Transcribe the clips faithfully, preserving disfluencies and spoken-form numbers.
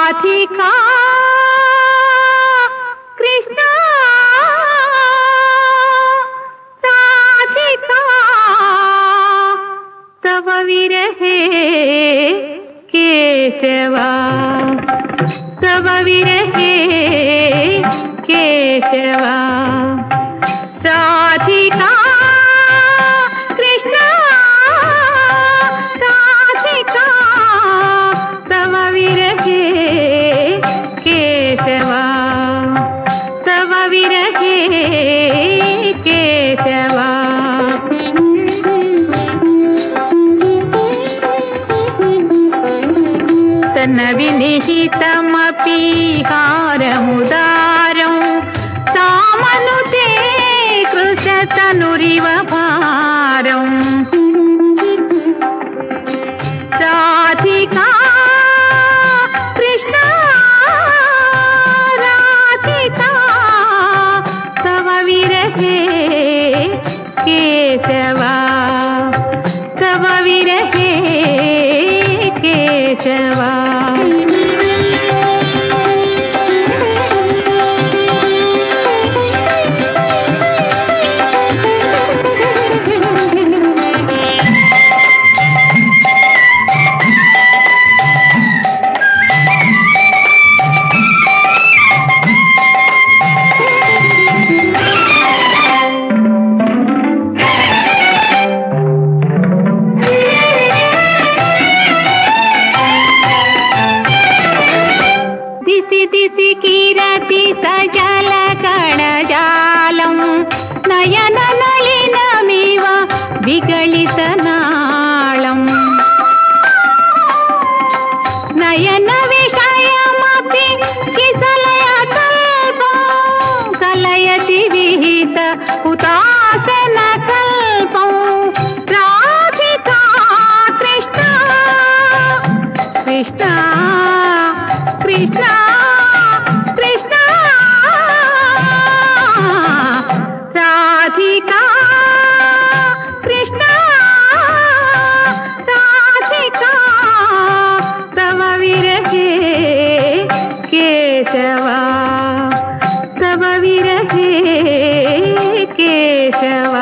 राधिका कृष्ण राधिका तव विरहे केशवा तव विरहे केशवा राधिका कृष्ण राधिका तव विरहे केशवा तव विरहे केशवा तन्विनिहितमपि हारमुदारं सामनुते कृशतनुरिव भारम् राधिका कृष्ण राधिका तव विरहे केशवा तव विरहे केशवा दिशि कीरति सजल कणजालं नयन नलिनमिव विगलितनाळं नयन विषयमपि किसलय कल्पं कलयति विहित हुतासन कल्पं राधिका कृष्ण कृष्ण कृष्ण राधिका कृष्ण राधिका तव विरहे केशवा तव विरहे केशवा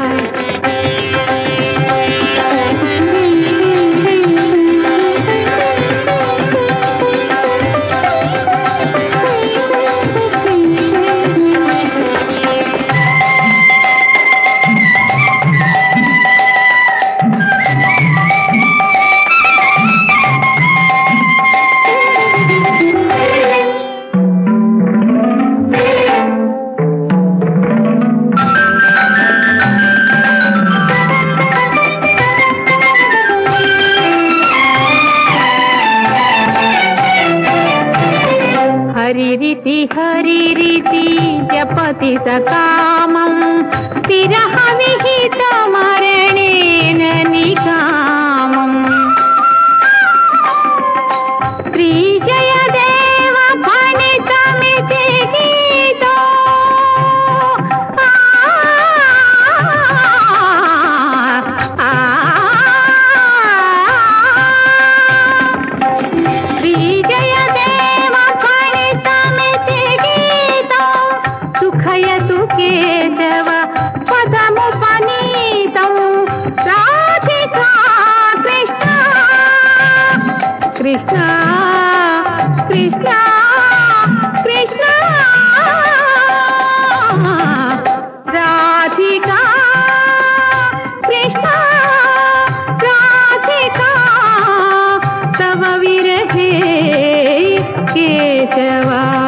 हरिरिति हरिरिति जपति सकामं विरह विहित मरणेन निकामम् श्रीजयदेव फणितमिति गीतो केशव पदमुपनीतं राधिका कृष्ण कृष्ण कृष्ण कृष्ण राधिका कृष्ण राधिका तव विरहे केशवा।